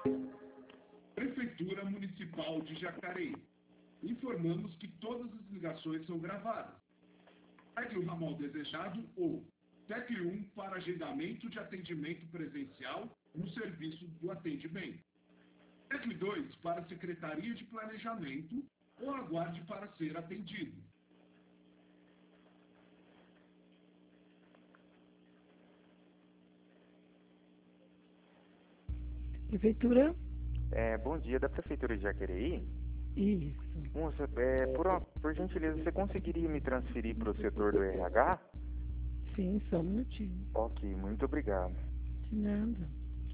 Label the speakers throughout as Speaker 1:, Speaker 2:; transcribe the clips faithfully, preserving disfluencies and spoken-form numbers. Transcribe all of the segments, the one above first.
Speaker 1: Prefeitura Municipal de Jacareí. Informamos que todas as ligações são gravadas. Pegue o ramal desejado ou tecle um para agendamento de atendimento presencial no serviço do atendimento. Tecle dois para a Secretaria de Planejamento ou aguarde para ser atendido.
Speaker 2: Prefeitura?
Speaker 3: É, bom dia, da Prefeitura de Jacareí.
Speaker 2: Isso.
Speaker 3: Moça, é, por, por gentileza, você conseguiria me transferir para o setor do R H?
Speaker 2: Sim, só um minutinho.
Speaker 3: Ok, muito obrigado.
Speaker 2: De nada.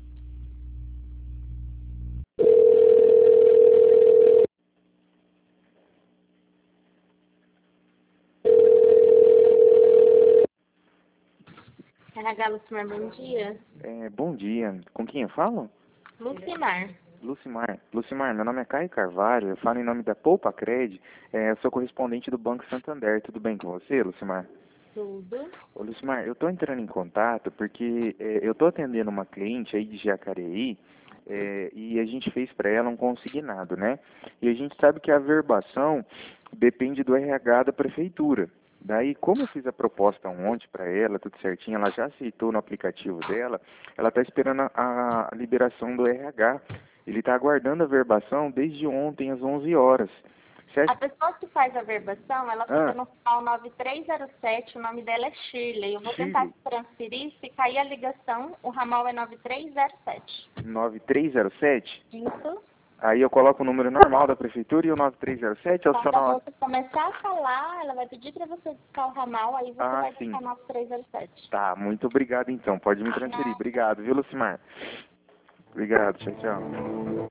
Speaker 4: R H Lucimar, bom dia.
Speaker 3: É, bom dia, com quem eu falo?
Speaker 4: Lucimar.
Speaker 3: Lucimar. Lucimar, meu nome é Caio Carvalho, eu falo em nome da Poupa Cred, é, eu sou correspondente do Banco Santander. Tudo bem com você, Lucimar?
Speaker 4: Tudo.
Speaker 3: Ô, Lucimar, eu estou entrando em contato porque é, eu estou atendendo uma cliente aí de Jacareí é, e a gente fez para ela um consignado, né? E a gente sabe que a averbação depende do R H da prefeitura. Daí, como eu fiz a proposta ontem para ela, tudo certinho, ela já aceitou no aplicativo dela, ela está esperando a, a liberação do R H. Ele está aguardando a verbação desde ontem às onze horas. Você acha...
Speaker 4: A pessoa que faz a verbação, ela
Speaker 3: Ah.
Speaker 4: fica no final nove três zero sete, o nome dela é Shirley. Eu vou
Speaker 3: Shirley.
Speaker 4: tentar transferir, se cair a ligação, o ramal é nove três zero sete.
Speaker 3: nove três zero sete?
Speaker 4: Isso.
Speaker 3: Aí eu coloco o número normal da prefeitura e o nove três zero sete é o seu
Speaker 4: Quando a
Speaker 3: nome.
Speaker 4: moça começar a falar, ela vai pedir para você discar o ramal, aí você
Speaker 3: Ah,
Speaker 4: vai
Speaker 3: sim.
Speaker 4: discar nove três zero sete.
Speaker 3: Tá, muito obrigado então. Pode me transferir. Obrigado, viu, Lucimar? Obrigado, tchau, tchau.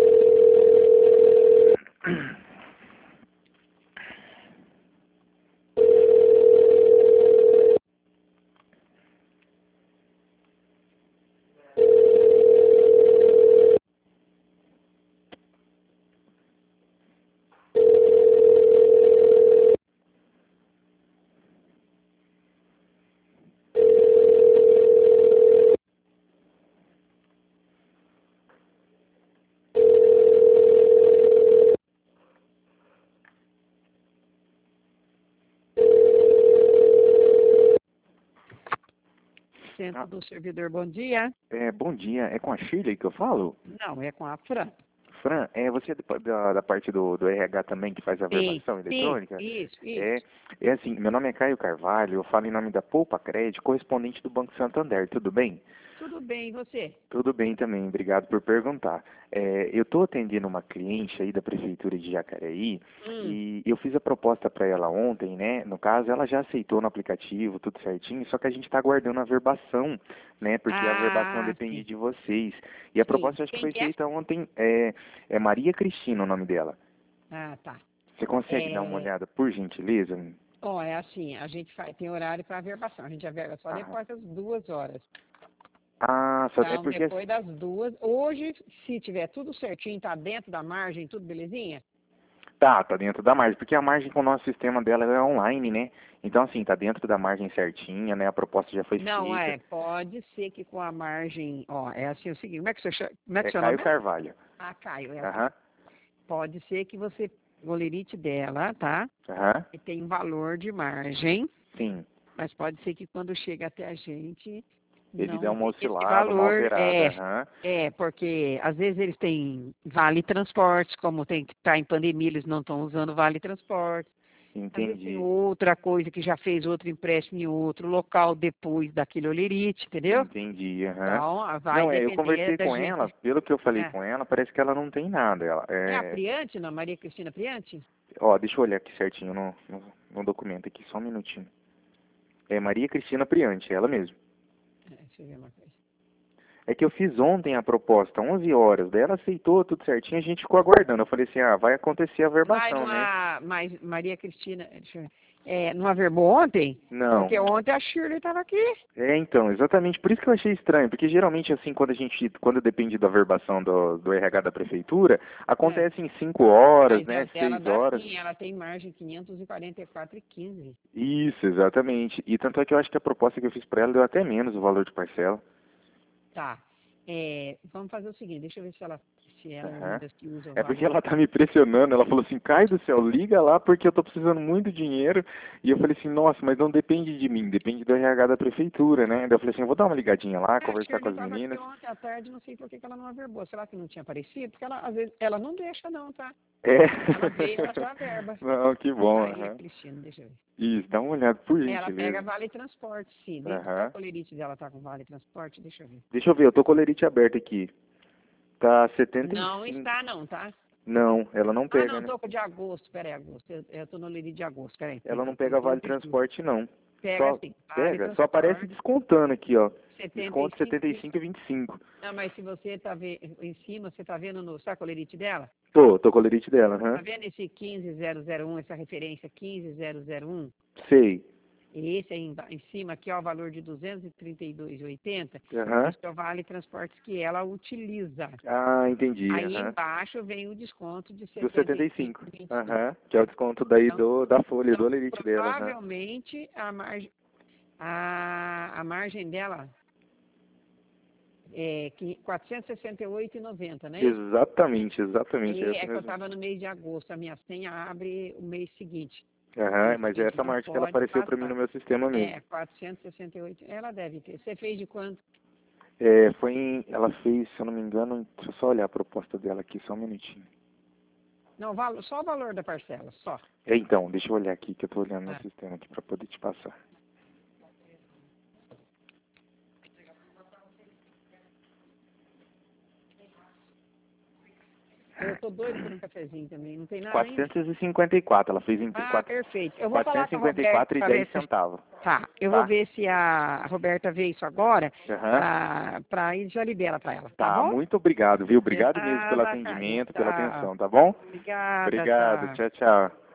Speaker 2: Centro
Speaker 3: Ah.
Speaker 2: do servidor, bom dia.
Speaker 3: É, bom dia. É com a Shirley que eu falo?
Speaker 2: Não, é com a Fran.
Speaker 3: Fran, é você da, da, da parte do, do R H também que faz a verbação
Speaker 2: Sim,
Speaker 3: eletrônica?
Speaker 2: isso, isso.
Speaker 3: É, é assim, meu nome é Caio Carvalho, eu falo em nome da Poupa Cred, correspondente do Banco Santander, tudo bem?
Speaker 2: Tudo bem, e você?
Speaker 3: Tudo bem também, obrigado por perguntar. É, eu estou atendendo uma cliente aí da Prefeitura de Jacareí
Speaker 2: Hum.
Speaker 3: e eu fiz a proposta para ela ontem, né? No caso, ela já aceitou no aplicativo, tudo certinho, só que a gente está aguardando a verbação, né? Porque a verbação
Speaker 2: Ah,
Speaker 3: depende
Speaker 2: sim.
Speaker 3: de vocês. E a
Speaker 2: Sim.
Speaker 3: proposta acho que
Speaker 2: Quem
Speaker 3: foi
Speaker 2: que é?
Speaker 3: feita ontem, é, é Maria Cristina o nome dela.
Speaker 2: Ah, tá.
Speaker 3: Você consegue
Speaker 2: É...
Speaker 3: dar uma olhada, por gentileza?
Speaker 2: Ó, é assim, a gente faz, tem horário para verbação. A gente averba só
Speaker 3: Ah.
Speaker 2: depois das duas horas.
Speaker 3: Ah, só é
Speaker 2: Então,
Speaker 3: porque...
Speaker 2: depois das duas. Hoje, se tiver tudo certinho, tá dentro da margem, tudo belezinha?
Speaker 3: Tá, tá dentro da margem, porque a margem com o nosso sistema dela é online, né? Então, assim, tá dentro da margem certinha, né? A proposta já foi
Speaker 2: Não,
Speaker 3: feita.
Speaker 2: é, pode ser que com a margem, ó, é assim o seguinte, como é que você chama? Como é que
Speaker 3: É
Speaker 2: seu
Speaker 3: Caio
Speaker 2: nome é?
Speaker 3: Carvalho.
Speaker 2: Ah, Caio, é
Speaker 3: Aham,
Speaker 2: assim. Pode ser que você, o lerite dela, tá?
Speaker 3: aham,
Speaker 2: E tem um valor de margem,
Speaker 3: sim.
Speaker 2: mas pode ser que quando chega até a gente,
Speaker 3: Ele
Speaker 2: não
Speaker 3: dá uma
Speaker 2: tem esse
Speaker 3: oscilada, uma
Speaker 2: valor.
Speaker 3: alterada,
Speaker 2: É,
Speaker 3: aham.
Speaker 2: é, porque às vezes eles têm vale transporte, como tem que estar em pandemia, eles não estão usando vale transporte. Às vezes tem
Speaker 3: Entendi,
Speaker 2: outra coisa que já fez outro empréstimo em outro local depois daquele olerite, entendeu?
Speaker 3: entendi, aham.
Speaker 2: Então, vai
Speaker 3: Não, é, eu
Speaker 2: depender
Speaker 3: conversei
Speaker 2: da
Speaker 3: com
Speaker 2: gente.
Speaker 3: ela, pelo que eu falei
Speaker 2: É,
Speaker 3: com ela, parece que ela não tem nada. Ela,
Speaker 2: é a
Speaker 3: é...
Speaker 2: Priante, não? Maria Cristina Priante?
Speaker 3: Ó, deixa eu olhar aqui certinho no, no, no documento aqui, só um minutinho. É Maria Cristina Priante, ela mesmo.
Speaker 2: É, deixa eu ver uma coisa.
Speaker 3: É que eu fiz ontem a proposta, onze horas, daí ela aceitou tudo certinho, a gente ficou aguardando. Eu falei assim, ah, vai acontecer a
Speaker 2: Mas,
Speaker 3: verbação, né?
Speaker 2: numa, mas Maria Cristina, deixa eu ver. É, não averbou ontem?
Speaker 3: Não.
Speaker 2: Porque ontem a Shirley estava aqui.
Speaker 3: É, então, exatamente, por isso que eu achei estranho, porque geralmente, assim, quando a gente, quando depende da verbação do, do R H da prefeitura, acontece em cinco horas,
Speaker 2: Mas
Speaker 3: né,
Speaker 2: ela
Speaker 3: seis
Speaker 2: dá
Speaker 3: horas.
Speaker 2: sim, ela tem margem quinhentos e quarenta e quatro e quinze.
Speaker 3: Isso, exatamente. E tanto é que eu acho que a proposta que eu fiz para ela deu até menos o valor de parcela.
Speaker 2: Tá. É, vamos fazer o seguinte, deixa eu ver se ela, se ela é
Speaker 3: Aham.
Speaker 2: uma das que usa o
Speaker 3: É porque
Speaker 2: valor.
Speaker 3: ela tá me pressionando, ela falou assim, cai do céu, liga lá porque eu tô precisando muito de dinheiro. E eu falei assim, nossa, mas não depende de mim, depende do R H da prefeitura, né? Daí eu falei assim, eu vou dar uma ligadinha lá,
Speaker 2: É, a
Speaker 3: conversar com
Speaker 2: Shirley
Speaker 3: as
Speaker 2: estava aqui
Speaker 3: meninas.
Speaker 2: ontem à tarde, não sei por que que ela não averbou. Será que não tinha aparecido? Porque ela, às vezes, ela não deixa não, tá?
Speaker 3: É.
Speaker 2: Ela veio, ela já verba.
Speaker 3: Não, que bom,
Speaker 2: Aí,
Speaker 3: aham.
Speaker 2: Cristina, deixa eu ver.
Speaker 3: Isso, dá uma olhada, por
Speaker 2: Ela pega
Speaker 3: gentileza.
Speaker 2: vale transporte, sim. Dentro
Speaker 3: Aham.
Speaker 2: da colerite dela tá com vale transporte, deixa eu ver.
Speaker 3: Deixa eu ver, eu tô com a lerite aberta aqui. Tá setenta e
Speaker 2: Não
Speaker 3: cinco.
Speaker 2: está não, tá?
Speaker 3: Não, ela não
Speaker 2: Ah,
Speaker 3: pega,
Speaker 2: não,
Speaker 3: né?
Speaker 2: tô com de agosto, peraí, agosto. Eu, eu tô no lerite de agosto, peraí.
Speaker 3: Ela não
Speaker 2: Eu tô
Speaker 3: pega vale
Speaker 2: doze de julho.
Speaker 3: transporte, não.
Speaker 2: Pega
Speaker 3: Só
Speaker 2: sim, vale
Speaker 3: pega, só aparece
Speaker 2: transporte,
Speaker 3: descontando aqui, ó. Desconto
Speaker 2: setenta e cinco.
Speaker 3: setenta e cinco e vinte e cinco.
Speaker 2: Não, mas se você tá vendo em cima, você tá vendo no saco lerite dela?
Speaker 3: Tô, tô com a lerite dela, aham.
Speaker 2: Tá vendo esse quinze zero zero um, essa referência quinze zero zero um?
Speaker 3: Sei.
Speaker 2: Esse aí emba- em cima aqui, ó, o valor de duzentos e trinta e dois reais e oitenta centavos.
Speaker 3: Aham.
Speaker 2: Esse é o vale transportes que ela utiliza.
Speaker 3: Ah, entendi,
Speaker 2: Aí
Speaker 3: aham.
Speaker 2: embaixo vem o desconto de
Speaker 3: Do
Speaker 2: setenta
Speaker 3: setenta
Speaker 2: e
Speaker 3: e
Speaker 2: cinco
Speaker 3: cinco.
Speaker 2: e vinte e cinco.
Speaker 3: Aham. Que é o desconto daí
Speaker 2: Então,
Speaker 3: do, da folha,
Speaker 2: então
Speaker 3: do lerite dela, aham.
Speaker 2: provavelmente a margem, a, a margem dela é que quatrocentos e sessenta e oito reais e noventa centavos, não é isso?
Speaker 3: Exatamente, exatamente.
Speaker 2: E
Speaker 3: É
Speaker 2: é
Speaker 3: essa
Speaker 2: que eu
Speaker 3: mesmo.
Speaker 2: estava no mês de agosto, a minha senha abre o mês seguinte.
Speaker 3: Aham,
Speaker 2: Então,
Speaker 3: mas
Speaker 2: a
Speaker 3: é
Speaker 2: gente
Speaker 3: essa
Speaker 2: não
Speaker 3: margem que ela
Speaker 2: pode
Speaker 3: apareceu pra mim
Speaker 2: passar.
Speaker 3: no meu sistema mesmo.
Speaker 2: É, quatrocentos e sessenta e oito. Ela deve ter. Você fez de quanto?
Speaker 3: É, foi em, ela fez, se eu não me engano, deixa eu só olhar a proposta dela aqui, só um minutinho.
Speaker 2: Não, valo- só o valor da parcela, só.
Speaker 3: É, então, deixa eu olhar aqui, que eu tô olhando no
Speaker 2: Ah.
Speaker 3: sistema aqui pra poder te passar.
Speaker 2: Eu tô doido por um cafezinho também, não tem nada ainda?
Speaker 3: quatrocentos e cinquenta e quatro, ela fez em
Speaker 2: Ah,
Speaker 3: quatro-
Speaker 2: perfeito. Eu vou falar com a
Speaker 3: quatrocentos e cinquenta e
Speaker 2: Roberta
Speaker 3: quatro e
Speaker 2: para ver
Speaker 3: dez
Speaker 2: se...
Speaker 3: centavos.
Speaker 2: Tá, eu
Speaker 3: Tá?
Speaker 2: vou ver se a Roberta vê isso agora,
Speaker 3: Aham.
Speaker 2: para ir já libera para ela, tá,
Speaker 3: Tá,
Speaker 2: bom?
Speaker 3: muito obrigado, viu?
Speaker 2: De
Speaker 3: Obrigado mesmo pelo
Speaker 2: nada, Caio.
Speaker 3: atendimento, pela
Speaker 2: Tchau.
Speaker 3: atenção, tá bom?
Speaker 2: Obrigada,
Speaker 3: Obrigado,
Speaker 2: tchau.
Speaker 3: tchau, tchau.